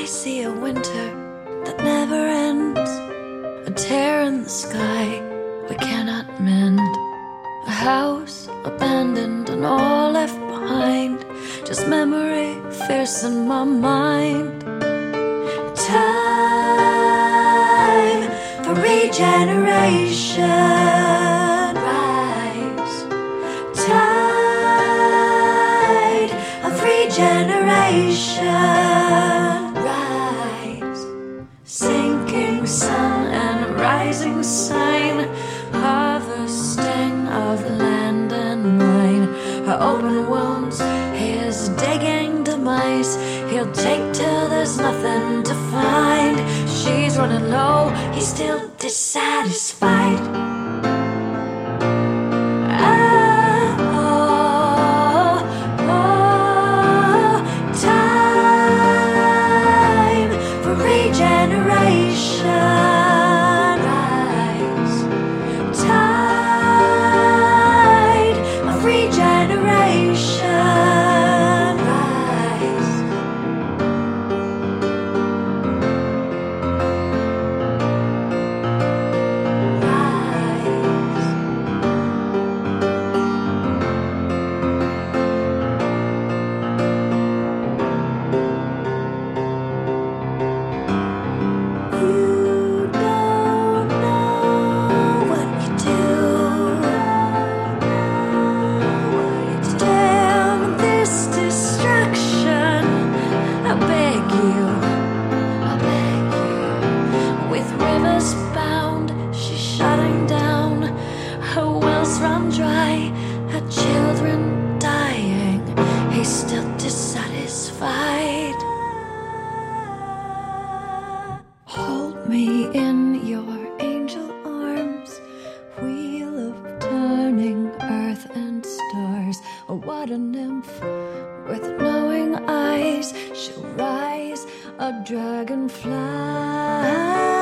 see a winter that never ends, a tear in the sky we cannot mend, a house abandoned and all left behind, just memory fierce in my mind. Time for regeneration, rise. Tide of regeneration, rise. Sinking sun and rising sign, harvesting of land and wine. Her open wounds, his digging demise, he'll take till there's nothing to find. She's running low, he's still dissatisfied. Time for regeneration, rise. Tide of regeneration, rise. Bound, she's shutting down. Her wells run dry, her children dying. He's still dissatisfied. Hold me in your angel arms, wheel of turning earth and stars. Oh, what a nymph with knowing eyes, she'll rise, a dragonfly.